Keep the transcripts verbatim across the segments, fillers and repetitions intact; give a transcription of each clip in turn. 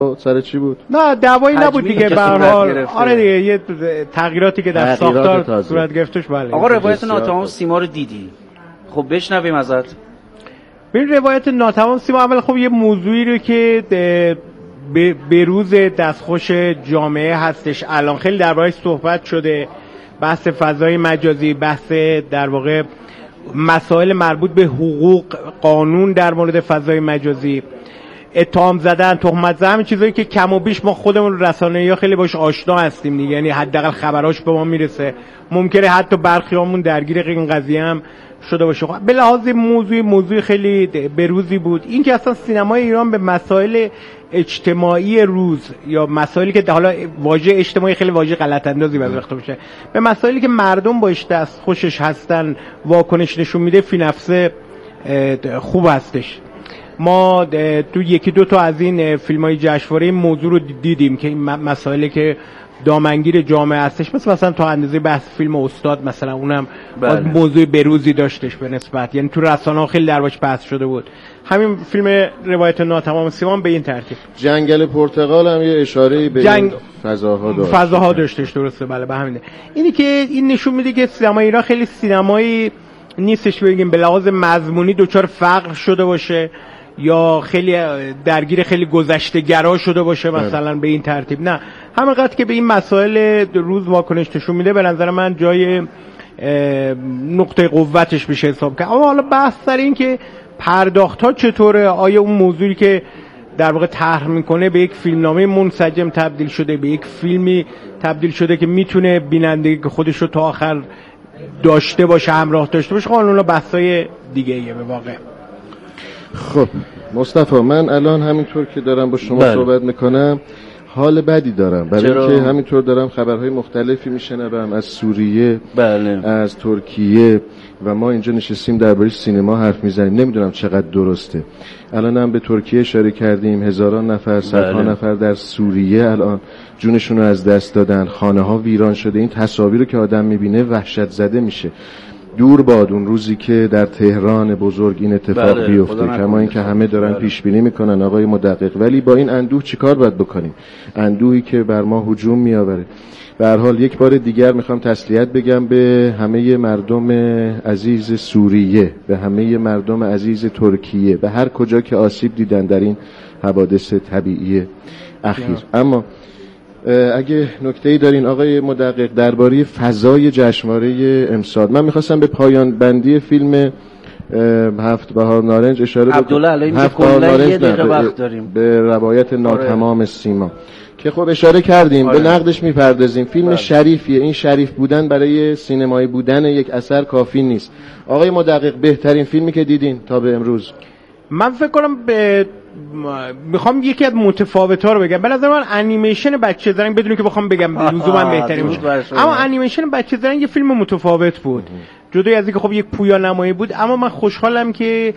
سر چی بود؟ نه دعوایی نبود دیگه، به هر حال آره دیگه یه تغییراتی که در ساختار صورت گرفتش. بله آقا روایت ناتمام سیما رو دیدی، خب بشنویم ازت. ببین روایت ناتمام سیما اول خب یه موضوعی رو که به روز دستخوش جامعه هستش، الان خیلی درباره‌اش صحبت شده، بحث فضای مجازی، بحث در واقع مسائل مربوط به حقوق، قانون در مورد فضای مجازی، اتهام زدن، تهمت زدن، همین چیزایی که کم و بیش ما خودمون رسانه‌ای‌ها خیلی باش آشنا هستیم دیگه، یعنی حداقل خبراش به ما میرسه، ممکنه حتی برخیامون درگیر این قضیه هم شده باشه. به لحاظ موضوع موضوع خیلی بروزی بود. این که اصلا سینمای ایران به مسائل اجتماعی روز یا مسائلی که حالا واژه اجتماعی خیلی واژه غلط اندازی بعضی وقتا میشه، به مسائلی که مردم باش دست خوشش هستن واکنش نشون میده، فی نفسه خوب هستش. ما تو یکی دو تا از این فیلم‌های جشنواره این موضوع رو دیدیم که این مسائلی که دامنگیر جامعه هستش، مثل مثلا تا اندازه بحث فیلم استاد مثلا، اونم بله. موضوع بروزی داشتش به نسبت، یعنی تو رسانه‌ها خیلی دربارش بحث شده بود. همین فیلم روایت ناتمام سیما به این ترتیب. جنگل پرتغال هم یه اشاره‌ای به جنگ... فضاها داشت. فضاها داشتش، درسته بله، به همینه. اینی که این نشون میده که سینما ایران خیلی سینمایی نیستش بگیم به لحاظ مضمونی دچار فقر شده باشه یا خیلی درگیر خیلی گذشته‌گرا شده باشه مثلا به این ترتیب، نه، همینقدر که به این مسائل روز واکنش نشون میده به نظر من جای نقطه قوتش بشه حساب کرد. اما حالا بحث سر این که پرداخت‌ها چطوره، آیا اون موضوعی که در واقع طرح میکنه به یک فیلمنامه منسجم تبدیل شده، به یک فیلمی تبدیل شده که میتونه بیننده که خودش رو تا آخر داشته باشه، همراه داشته باشه، اونها بحثای دیگه ایه به واقع. خب مصطفی، من الان همینطور که دارم با شما بله. صحبت میکنم حال بدی دارم، برای اینکه همینطور دارم خبرهای مختلفی میشنوم از سوریه بله. از ترکیه و ما اینجا نشستیم درباره سینما حرف میزنیم، نمیدونم چقدر درسته. الان هم به ترکیه اشاره کردیم، هزاران نفر صدها بله. نفر در سوریه الان جونشون رو از دست دادن، خانه ها ویران شده. این تصاویر رو که آدم میبینه وحشت زده میشه. دور باد اون روزی که در تهران بزرگ این اتفاق بله، بیفته، کما این که همه دارن بله. پیش بینی میکنن آقای مدقق، ولی با این اندوه چیکار باید بکنیم؟ اندوهی که بر ما هجوم میآوره. به هر حال یک بار دیگر میخوام تسلیت بگم به همه مردم عزیز سوریه، به همه مردم عزیز ترکیه، به هر کجا که آسیب دیدن در این حوادث طبیعی اخیر. اما اگه نکته‌ای دارین آقای مدقق درباره فضای جشنواره امسال، من میخواستم به پایان بندی فیلم هفت بهار نارنج اشاره بکنم. عبدالله علیه که کلا یه دقیقه وقت داریم به روایت ناتمام سیما که خب اشاره کردیم آره. به نقدش میپردازیم. فیلم بله. شریفیه. این شریف بودن برای سینمایی بودن یک اثر کافی نیست. آقای مدقق بهترین فیلمی که دیدین تا به امروز؟ من فکر کنم به میخوام یکی از متفاوت‌ها رو بگم. به نظر من انیمیشن بچه زرنگ، بدون که بخوام بگم لزوما بهترین باشه، اما انیمیشن بچه زرنگ یه فیلم متفاوت بود، جدای از اینکه خب یک پویا نمایی بود. اما من خوشحالم که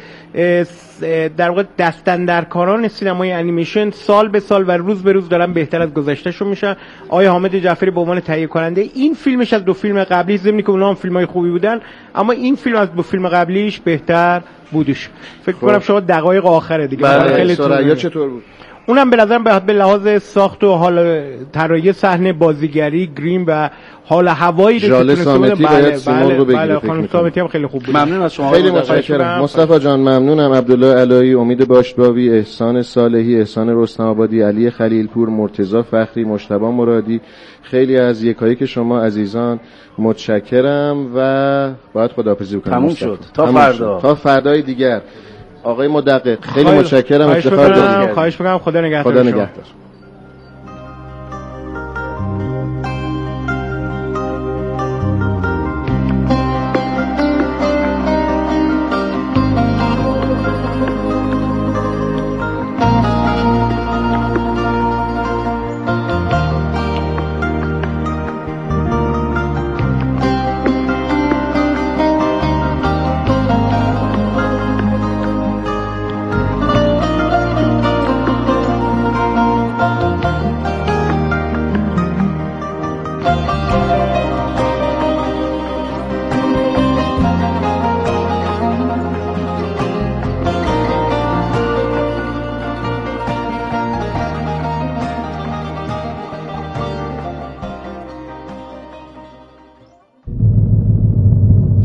در واقع دست‌اندرکاران سینمای انیمیشن سال به سال و روز به روز دارن بهتر از گذشتهشون میشن. آقای حامد جعفری به عنوان تهیه کننده این فیلمش از دو فیلم قبلی، ضمن که اونها هم فیلمای خوبی بودن، اما این فیلم از دو فیلم قبلیش بهتر بودش. فکر کنم شما دقایق آخره دیگه. خیلی سریا چطور بود؟ اونم به نظرم به لحاظ ساخت و حال طراحی صحنه، بازیگری، گریم و حال هوایی که جاله سامتی باید سیمون رو بگیره. بله خانم سامتی هم خیلی خوب بود. ممنون از شما. خیلی متشکرم مصطفی جان، ممنونم. عبدالله علایی، امید باشباوی، احسان صالحی، احسان رستم آبادی، علی خلیلپور، مرتضی فخری، مجتبی مرادی، خیلی از یکایی که شما عزیزان متشکرم و باید خداحافظی کنم. تموم شد. تا فردا. تا فردای دیگر. آقای مدقق خیلی متشکرم. افتخار دارم. خواهش می‌کنم. خدا نگهدار. خدا نگهدار.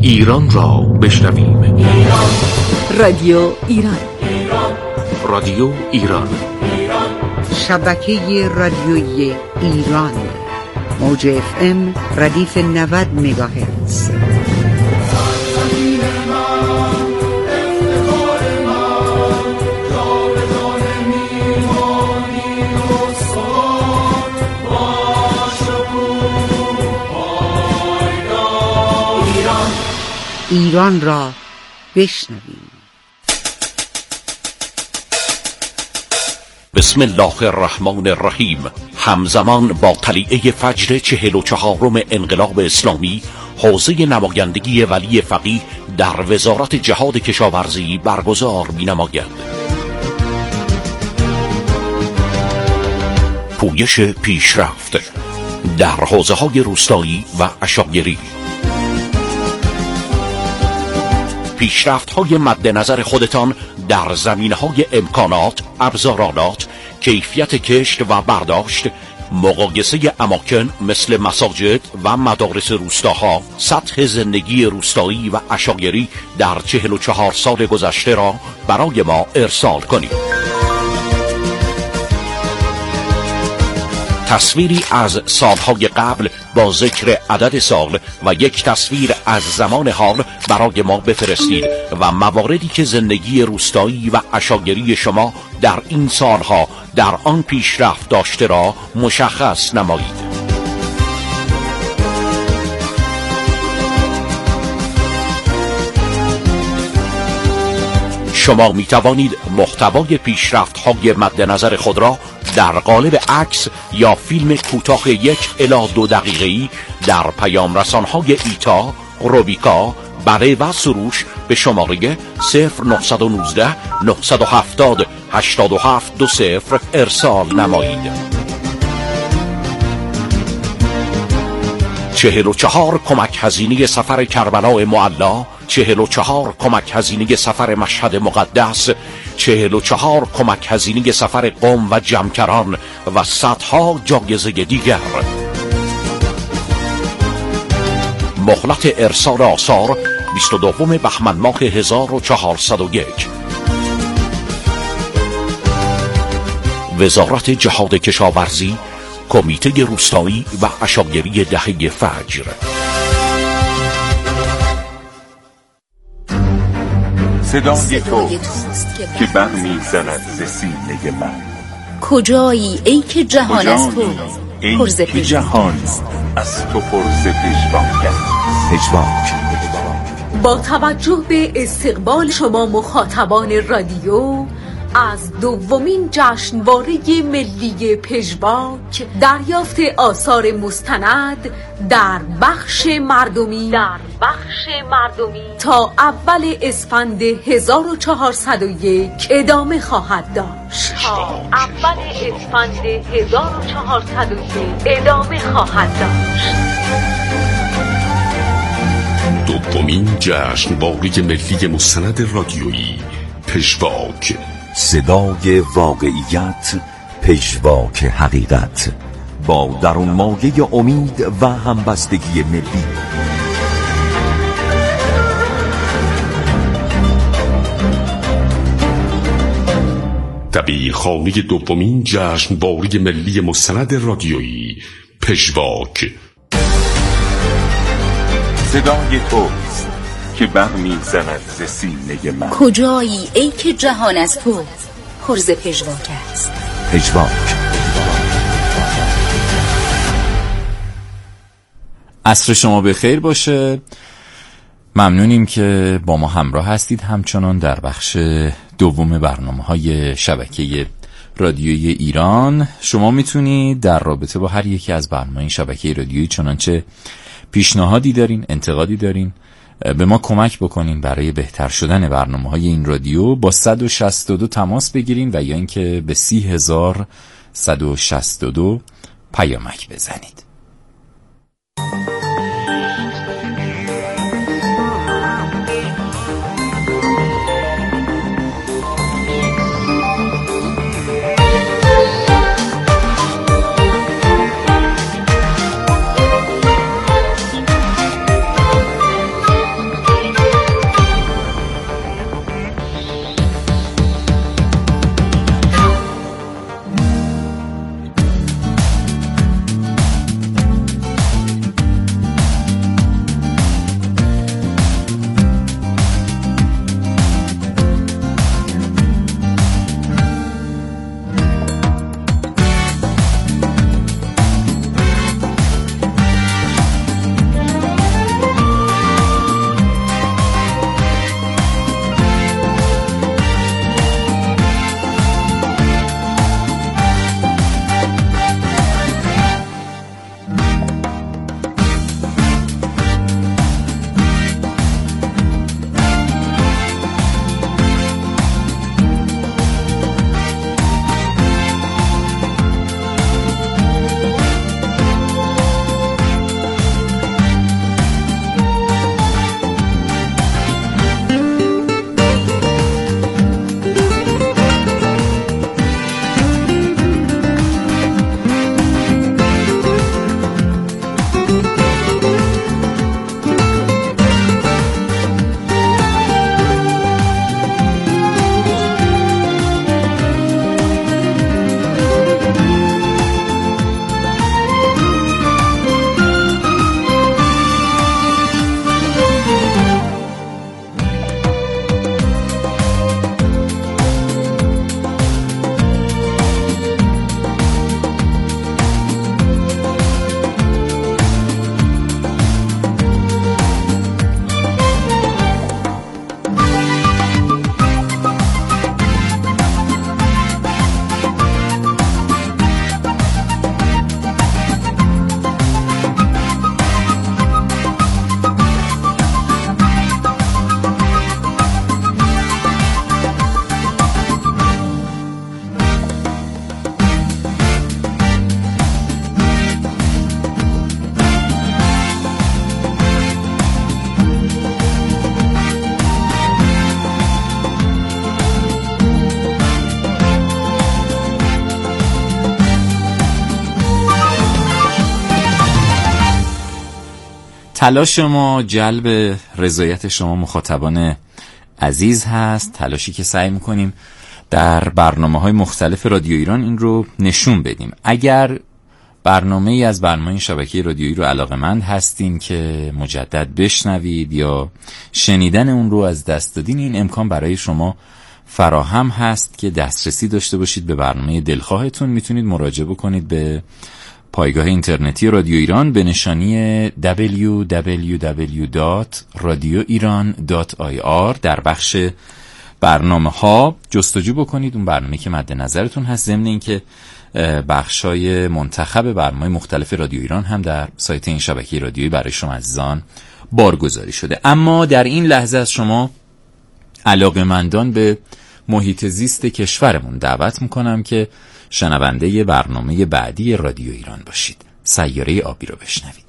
ایران را بشنویم. رادیو ایران. رادیو ایران، شبکه رادیویی ایران، موج اف ام ردیف نود مگاهرتز. ایران را بشنویم. بسم الله الرحمن الرحیم. همزمان با طلیعه فجر چهل و چهارم انقلاب اسلامی، حوزه نمایندگی ولی فقیه در وزارت جهاد کشاورزی برگزار می‌نماید. پویش پیشرفت در حوزه‌های روستایی و عشایری. پیشرفت‌های مد نظر خودتان در زمینه‌های امکانات، ابزارالات، کیفیت کشت و برداشت، مقایسه اماکن مثل مساجد و مدارس روستاها، سطح زندگی روستایی و عشایری در چهل و چهار سال گذشته را برای ما ارسال کنید. تصویری از سالهای قبل با ذکر عدد سال و یک تصویر از زمان حال برای ما بفرستید و مواردی که زندگی روستایی و عشایری شما در این سالها در آن پیشرفت داشته را مشخص نمایید. شما می توانید محتوای پیشرفت‌های مد نظر خود را در قالب عکس یا فیلم کوتاه یک الی دو دقیقه‌ای در پیام رسان‌های ایتا، روبیکا، بره و سروش به شماره صفر نه یک نه نه هفت صفر هشت هفت دو صفر ارسال نمایید. چهل و چهار کمک هزینه سفر کربلای معلا، چهل و چهار کمک هزینه سفر مشهد مقدس، چهل و چهار کمک هزینه سفر قم و جمکران و صدها جایزه دیگر. مهلت ارسال آثار بیست و دوم بهمن ماه هزار و چهارصد و یک. وزارت جهاد کشاورزی، کمیته روستایی و عشایری دهه فجر. صدای توست که برمی‌زند ز سینه من. کجایی ای که جهان از تو پرز ای که جهان از تو پرز پژواک پژواک. با توجه به استقبال شما مخاطبان رادیو از دومین جشنواره ملی پژواک، دریافت آثار مستند در بخش مردمی در بخش مردمی تا اول اسفند هزار و چهارصد و یک ادامه خواهد داشت. تا اول اسفند هزار و چهارصد و یک ادامه خواهد داشت. دومین جشنواره ملی مستند رادیویی پژواک. صدای واقعیت، پژواک حقیقت، با درون مایه امید و همبستگی ملی. دبیرخانه دومین جشنواره ملی مستند رادیویی پژواک. صدای توست که برمی‌زند ز سینه من. کجایی ای که جهان از تو پرز پژواک است. پژواک. عصر شما بخیر باشه. ممنونیم که با ما همراه هستید همچنان در بخش دوم برنامه‌های شبکه رادیویی ایران. شما میتونید در رابطه با هر یکی از برنامه‌های شبکه رادیویی، چنانچه پیشنهادی دارین، انتقادی دارین، به ما کمک بکنین برای بهتر شدن برنامه‌های این رادیو، با صد و شصت و دو تماس بگیرین و یا اینکه به سی هزار صد و شصت و دو پیامک بزنید. تلاش ما جلب رضایت شما مخاطبان عزیز هست، تلاشی که سعی میکنیم در برنامه‌های مختلف رادیو ایران این رو نشون بدیم. اگر برنامه ای از برنامه شبکه رادیویی رو علاقه‌مند هستین که مجدد بشنوید یا شنیدن اون رو از دست دادین، این امکان برای شما فراهم هست که دسترسی داشته باشید به برنامه دلخواهتون. میتونید مراجعه بکنید به پایگاه اینترنتی رادیو ایران به نشانی دبلیو دبلیو دبلیو دات رادیو ایران دات آی آر. در بخش برنامه ها جستجو بکنید اون برنامه که مد نظرتون هست، ضمن اینکه بخشای منتخب برنامه مختلف رادیو ایران هم در سایت این شبکه رادیویی برای شما عزیزان بارگذاری شده. اما در این لحظه از شما علاقه‌مندان به محیط زیست کشورمون دعوت میکنم که شنونده برنامه بعدی رادیو ایران باشید. سیاره آبی رو بشنوید.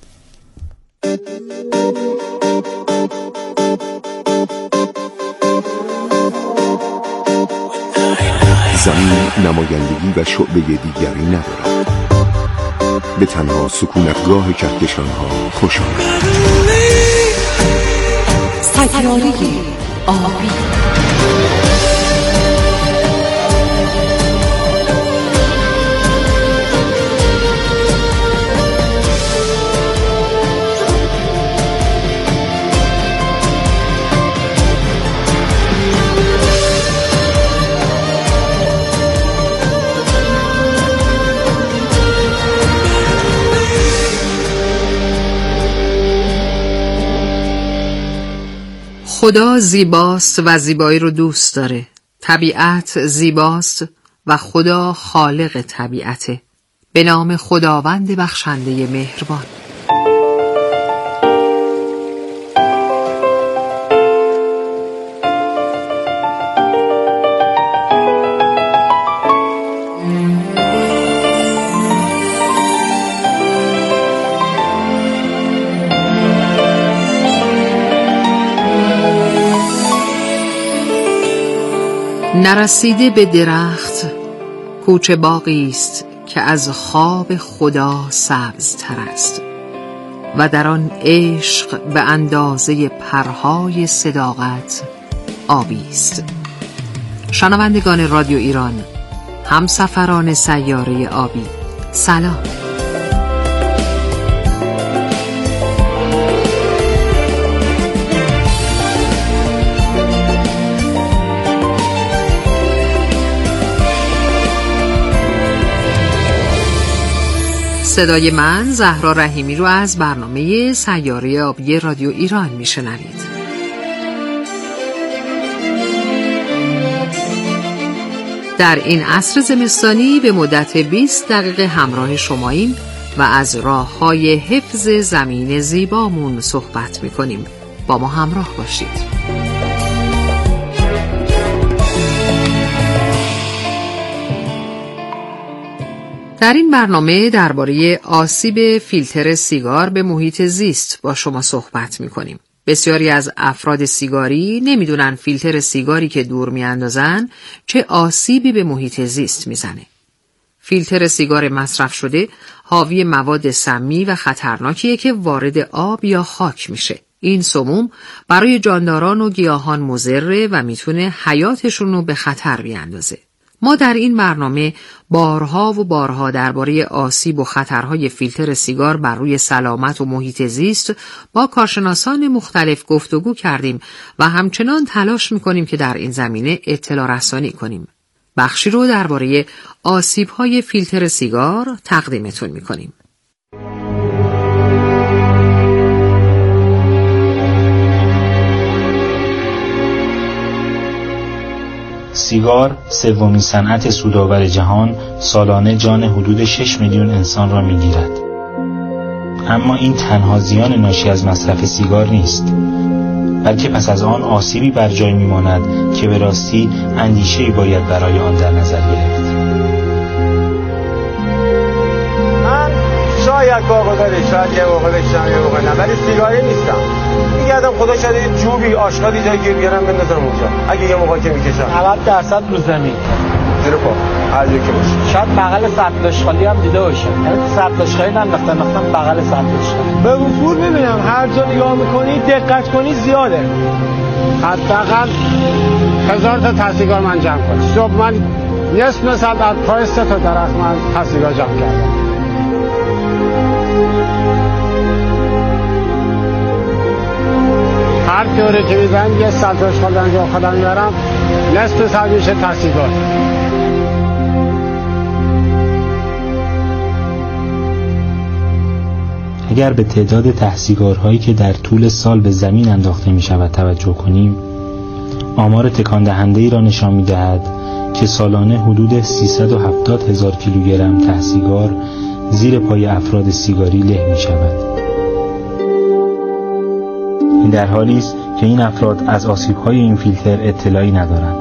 زمین نمایندگی و شعبه دیگری ندارد، به تنها سکونتگاه کهکشان‌ها خوش آمد. سیاره آبی. خدا زیباست و زیبایی رو دوست داره. طبیعت زیباست و خدا خالق طبیعته. به نام خداوند بخشنده مهربان. نرسیده به درخت کوچه باغی است که از خواب خدا سبزتر است و در آن عشق به اندازه پرهای صداقت آبی است. شنوندگان رادیو ایران، همسفران سیاره آبی، سلام. صدای من زهرا رحیمی رو از برنامه سیاره آبی رادیو ایران میشنوید. در این عصر زمستانی به مدت بیست دقیقه همراه شماییم و از راه‌های حفظ زمین زیبامون صحبت میکنیم. با ما همراه باشید. در این برنامه درباره آسیب فیلتر سیگار به محیط زیست با شما صحبت می‌کنیم. بسیاری از افراد سیگاری نمی‌دونن فیلتر سیگاری که دور می‌اندازن چه آسیبی به محیط زیست میزنه. فیلتر سیگار مصرف شده حاوی مواد سمی و خطرناکیه که وارد آب یا خاک میشه. این سموم برای جانداران و گیاهان مضره و میتونه حیاتشون رو به خطر بیاندازه. ما در این برنامه بارها و بارها درباره آسیب و خطرهای فیلتر سیگار بر روی سلامت و محیط زیست با کارشناسان مختلف گفتگو کردیم و همچنان تلاش می‌کنیم که در این زمینه اطلاع رسانی کنیم. بخشی رو درباره آسیب‌های فیلتر سیگار تقدیمتون می‌کنیم. سیگار سومین صنعت سودآور جهان سالانه جان حدود شش میلیون انسان را می‌گیرد. اما این تنها زیان ناشی از مصرف سیگار نیست، بلکه پس از آن آسیبی بر جای می‌ماند که به راستی اندیشه‌ای باید برای آن در نظر گرفت. من شاید واقع داره، شاید یه واقع بشم یه واقع نه، ولی سیگاری نیستم. میگردم خدا شاید یه جوبی آشغالی جای گیر بیارم بندازم اونجا. اگه یه موقع که میکشم نود درصد رو زمین زیر پا. هر جا که باشه. شاید بغل سطل اشغالی هم دیده باشه، یعنی سطل اشغالی ننداختن ننداختن بغل سطل اشغالی. به وفور میبینم هر جا نگاه میکنی دقت کنی زیاده. حداقل هزار تا تصدیگار من جمع کنم. صبح من نصف ساعت از پای سه تا درخت من تصدیگار جمع کردم. هر دوره که میزنم یه سطل اشغال انجام خودم میارم نصف ساعت میشه تصدیگار. اگر به تعداد تحصیلگارهایی که در طول سال به زمین انداخته می شود توجه کنیم، آمار تکان دهنده ای را نشان می دهد که سالانه حدود سیصد و هفتاد هزار کیلوگرم تحصیلگار زیر پای افراد سیگاری له می شود. این در حالی است که این افراد از آسیب‌های این فیلتر اطلاعی ندارند.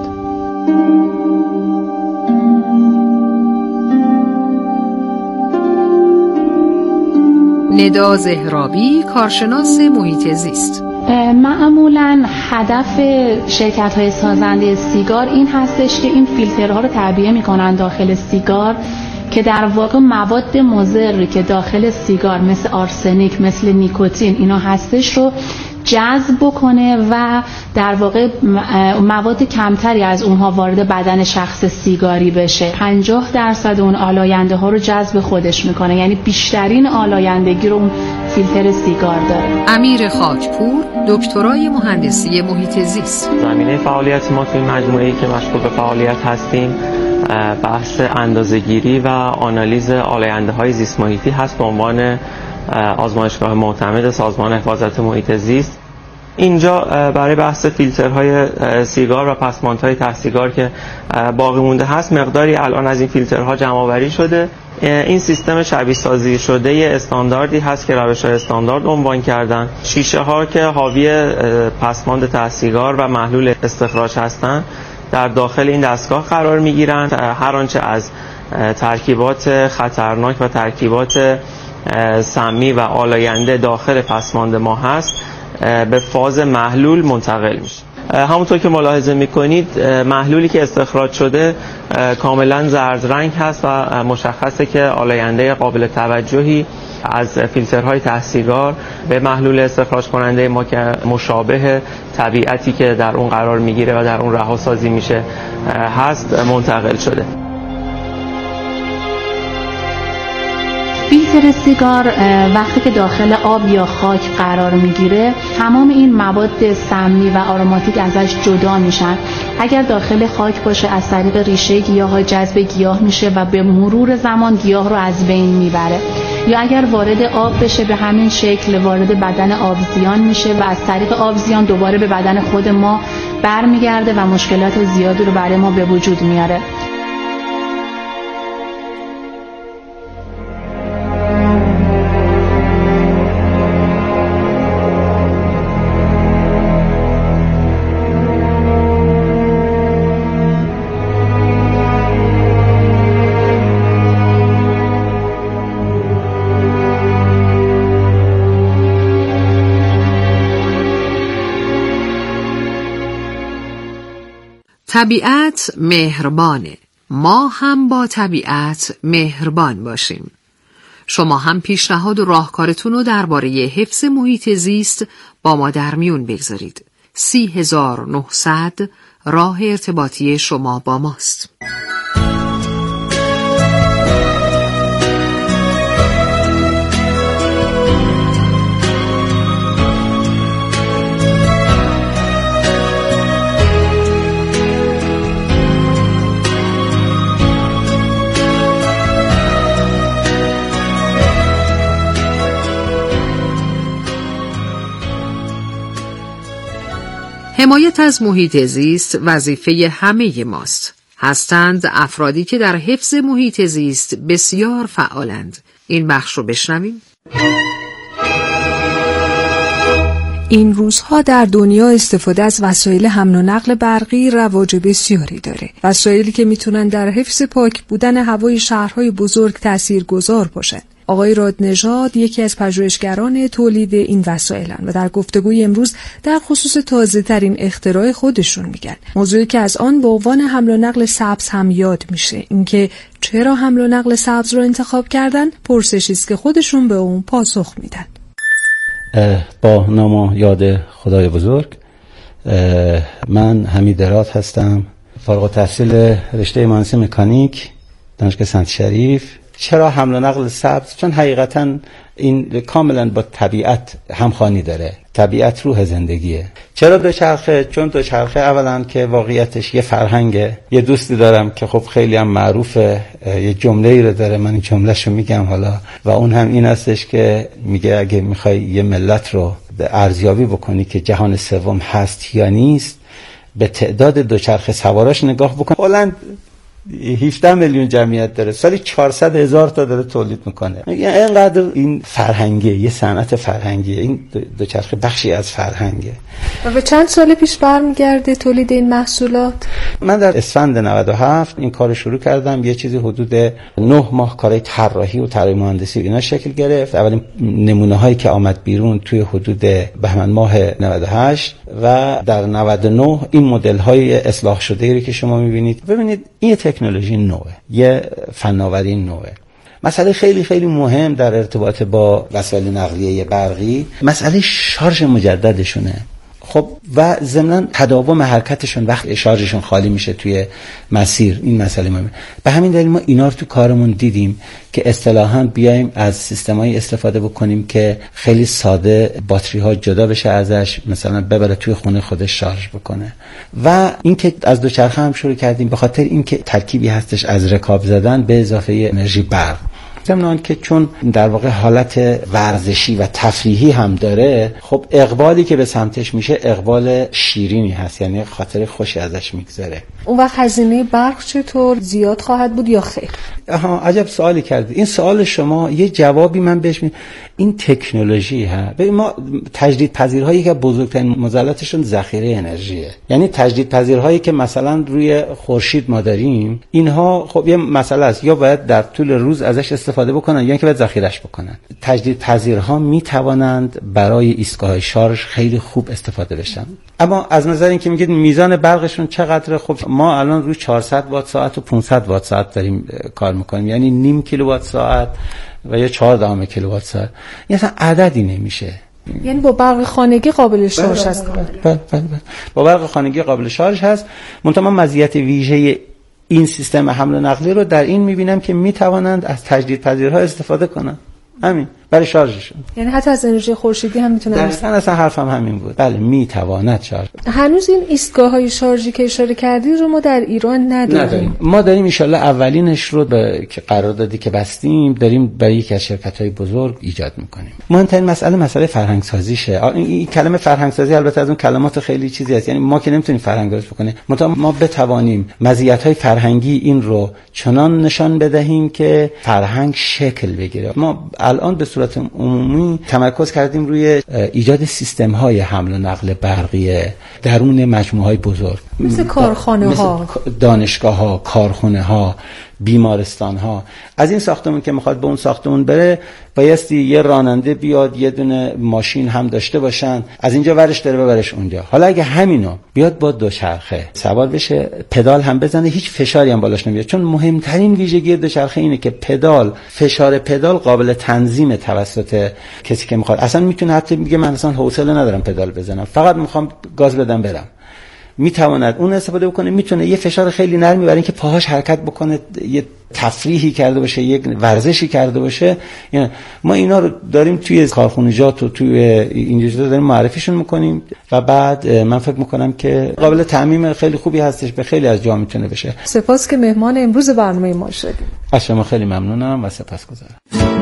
ندا زهرابی، کارشناس محیط زیست. معمولاً هدف شرکت‌های سازنده سیگار این هستش که این فیلترها رو تعبیه می‌کنن داخل سیگار که در واقع مواد مضری که داخل سیگار مثل آرسنیک، مثل نیکوتین اینا هستش رو جذب بکنه و در واقع مواد کمتری از اونها وارد بدن شخص سیگاری بشه. پنجاه درصد اون آلاینده ها رو جذب خودش میکنه، یعنی بیشترین آلایندگی رو اون فیلتر سیگار داره. امیر خاکپور، دکترای مهندسی محیط زیست. زمینه فعالیت ما توی مجموعه‌ای که مشغول به فعالیت هستیم بحث اندازه‌گیری و آنالیز آلاینده‌های زیست محیطی هست به عنوان آزمایشگاه معتمد سازمان حفاظت محیط زیست. اینجا برای بحث فیلترهای سیگار و پسماندهای ته سیگار که باقی مونده هست مقداری الان از این فیلترها جمع آوری شده. این سیستم شبیه سازی شده استانداردی هست که روش‌های استاندارد عنوان کردن. شیشه ها که حاوی پسماند ته سیگار و محلول استخراج هستند در داخل این دستگاه قرار می‌گیرند. هر آنچه از ترکیبات خطرناک و ترکیبات سمی و آلاینده داخل پسماند ما هست به فاز محلول منتقل میشه. همونطور که ملاحظه میکنید محلولی که استخراج شده کاملا زرد رنگ هست و مشخصه که آلاینده قابل توجهی از فیلترهای ته سیگار به محلول استخراج کننده ما که مشابه طبیعتی که در اون قرار میگیره و در اون رها سازی میشه هست منتقل شده. فیلتر سیگار وقتی که داخل آب یا خاک قرار میگیره تمام این مواد سمی و آروماتیک ازش جدا میشن. اگر داخل خاک باشه از طریق ریشه گیاه ها جذب گیاه میشه و به مرور زمان گیاه رو از بین میبره، یا اگر وارد آب بشه به همین شکل وارد بدن آبزیان میشه و از طریق آبزیان دوباره به بدن خود ما برمیگرده و مشکلات زیادی رو برای ما به وجود میاره. طبیعت مهربانه. ما هم با طبیعت مهربان باشیم. شما هم پیشنهاد و راهکارتون رو درباره حفظ محیط زیست با ما در میون بگذارید. سی هزار و نهصد راه ارتباطی شما با ماست. حمایت از محیط زیست وظیفه همه ماست. هستند افرادی که در حفظ محیط زیست بسیار فعالند. این بخش رو بشنویم. این روزها در دنیا استفاده از وسایل حمل و نقل برقی رواج بسیاری داره. وسایلی که میتونن در حفظ پاک بودن هوای شهرهای بزرگ تاثیرگذار باشن. آقای رادنژاد یکی از پژوهشگران تولید این وسایلن و در گفتگوی امروز در خصوص تازه ترین اختراع خودشون میگن. موضوعی که از آن به عنوان حمل و نقل سبز هم یاد میشه. اینکه چرا حمل و نقل سبز رو انتخاب کردن پرسشی است که خودشون به اون پاسخ میدن. با نام و یاد خدای بزرگ، من حمید راد هستم، فارغ التحصیل رشته مهندسی مکانیک دانشگاه سنت شریف. چرا حمل و نقل سبز؟ چون حقیقتا این کاملا با طبیعت همخوانی داره. طبیعت روح زندگیه. چرا دوچرخه؟ چون دوچرخه اولا که واقعیتش یه فرهنگه. یه دوستی دارم که خب خیلی هم معروفه، یه جمله‌ای رو داره، من این جمله‌شو میگم حالا، و اون هم این هستش که میگه اگه میخوای یه ملت رو ارزیابی بکنی که جهان سوم هست یا نیست، به تعداد دوچرخه سواراش نگاه بکن. هلند هفده میلیون جمعیت داره، سالی چهارصد هزار تا داره تولید میکنه. یعنی اینقدر این فرهنگه، یه صنعت فرهنگیه، این دوچرخه بخشی از فرهنگه. و به چند سال پیش برمیگرده تولید این محصولات؟ من در اسفند نود و هفت این کار شروع کردم. یه چیزی حدود نه ماه کارهای طراحی و طراحی مهندسی اینا شکل گرفت. اولین نمونه هایی که آمد بیرون توی حدود بهمن ماه نود و هشت و در نود و نه این مدل های اصلاح شده رو که شما میبینید. ببینید این تکنولوژی نوعه، یه فناوری نوعه. مسئله خیلی خیلی مهم در ارتباط با وسایل نقلیه برقی مسئله شارژ مجددشونه. خب و ضمن تداوم حرکتشون وقت شارژشون خالی میشه توی مسیر، این مسئله مهمه. به همین دلیل ما اینا رو تو کارمون دیدیم که اصطلاحاً بیایم از سیستمایی استفاده بکنیم که خیلی ساده باتری ها جدا بشه ازش، مثلا ببره توی خونه خودش شارژ بکنه. و اینکه از دوچرخه هم شروع کردیم به خاطر اینکه ترکیبی هستش از رکاب زدن به اضافه انرژی برق. ضمن که چون در واقع حالت ورزشی و تفریحی هم داره، خب اقبالی که به سمتش میشه اقبال شیرینی هست، یعنی خاطر خوشی ازش میگذره. اون وقت هزینه برق چطور زیاد خواهد بود یا خیر؟ آها، عجب سوالی کردید. این سوال شما یه جوابی من بهش میدم. این تکنولوژی ها، ببین ما تجدید پذیرهایی که بزرگترین مزلتشون ذخیره انرژیه. یعنی تجدید پذیرهایی که مثلا روی خورشید ما داریم، اینها خب یه مسئله است، یا باید در طول روز ازش استفاده بکنن یا اینکه باید ذخیرهش بکنن. تجدید پذیرها می توانند برای ایستگاه شارژ خیلی خوب استفاده بشن. اما از نظر اینکه میگید میزان برقشون چقدره، خب ما الان روی چهارصد وات ساعت و پانصد وات ساعت داریم کار میکنیم، یعنی نیم کیلووات ساعت و یا چهار دهم کیلووات ساعت. این اصلا عددی نمیشه. یعنی با برق خانگی قابل شارژ هست؟ بله بله بله. با برق خانگی قابل شارژ هست. منتها مزیت ویژه این سیستم حمل و نقلی رو در این میبینم که میتوانند از تجدیدپذیرها استفاده کنن، همین برای شارژشون. یعنی حتی از انرژی خورشیدی هم میتونن. درستاً اصلا حرفم همین بود. بله میتواند شارژ. هنوز این ایستگاه‌های شارژی که اشاره کردید رو ما در ایران نداریم. نداریم. ما داریم ان شاءالله اولینش رو به که قراردادی که بستیم داریم برای یکی از شرکت‌های بزرگ ایجاد می‌کنیم. مهمترین مسئله مسئله فرهنگ سازیشه. این کلمه فرهنگ سازی البته از اون کلمات خیلی چیزی است. یعنی ما که نمیتونیم فرهنگ درست بکنیم، منتها ما بتوانیم مزیت‌های فرهنگی این رو چنان نشان بدهیم که فرهنگ شکل بگیره. ما الان به صورت عمومی تمرکز کردیم روی ایجاد سیستم‌های حمل و نقل برقی درون مجموعه‌های بزرگ، مثل کارخانه‌ها، دانشگاه‌ها، کارخانه‌ها، بیمارستان‌ها. از این ساختمون که میخواد به اون ساختمون بره، بایستی یه راننده بیاد، یه دونه ماشین هم داشته باشن، از اینجا ورش داره ببرش اونجا. حالا اگه همینو بیاد با دوچرخه سوار بشه، پدال هم بزنه، هیچ فشاری هم بالاش نمیاد. چون مهمترین ویژگی دوچرخه اینه که پدال، فشار پدال قابل تنظیم توسط کسی که میخواد. اصلا میتونه حتی میگه من اصلا حوصله ندارم پدال بزنم، فقط میخوام گاز بدم برم. میتواند اون استفاده بکنه، میتونه یه فشار خیلی نرمی برای اینکه پاهاش حرکت بکنه، یه تفریحی کرده باشه، یک ورزشی کرده باشه. یعنی ما اینا رو داریم توی کارخونجات و توی اینجا داریم معرفیشون میکنیم و بعد من فکر میکنم که قابل تعمیم خیلی خوبی هستش، به خیلی از جا میتونه بشه. سپاس که مهمان امروز برنامه ما شدید. از شما خیلی ممنونم و سپاسگزارم.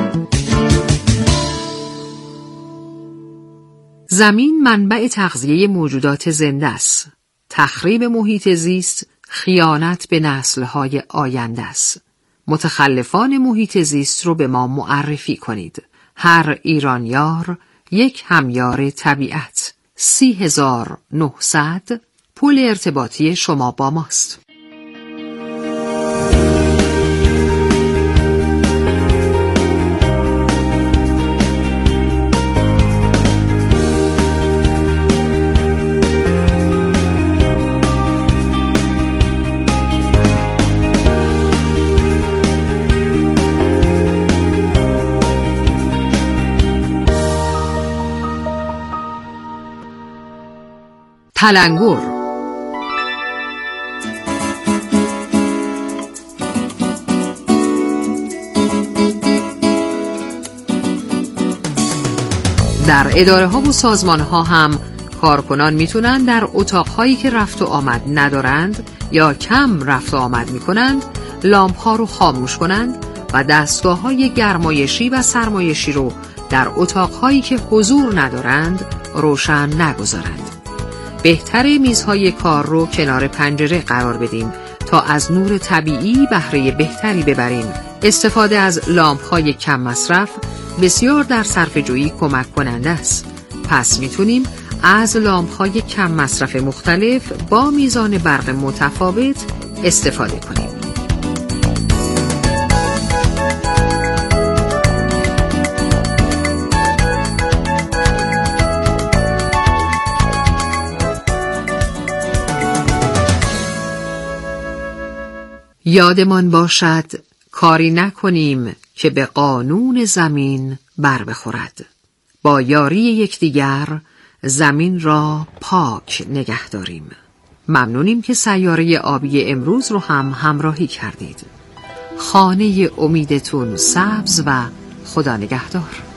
زمین منبع تغذیه موجودات زنده است. تخریب محیط زیست خیانت به نسل‌های آینده است. متخلفان محیط زیست رو به ما معرفی کنید. هر ایرانیار یک همیار طبیعت. سی هزار نهصد پول ارتباطی شما با ماست. تلنگر. در اداره ها و سازمان ها هم کارکنان میتونن در اتاق هایی که رفت و آمد ندارند یا کم رفت و آمد میکنند لامپ ها رو خاموش کنند و دستگاه های گرمایشی و سرمایشی رو در اتاق هایی که حضور ندارند روشن نگذارند. بهتره میزهای کار رو کنار پنجره قرار بدیم تا از نور طبیعی بهره بهتری ببریم. استفاده از لامپ های کم مصرف بسیار در صرفه‌جویی کمک کننده است. پس میتونیم از لامپ های کم مصرف مختلف با میزان برق متفاوت استفاده کنیم. یادمان باشد کاری نکنیم که به قانون زمین بر بخورد. با یاری یکدیگر زمین را پاک نگه داریم. ممنونیم که سیاره آبی امروز رو هم همراهی کردید. خانه امیدتون سبز و خدا نگهدار.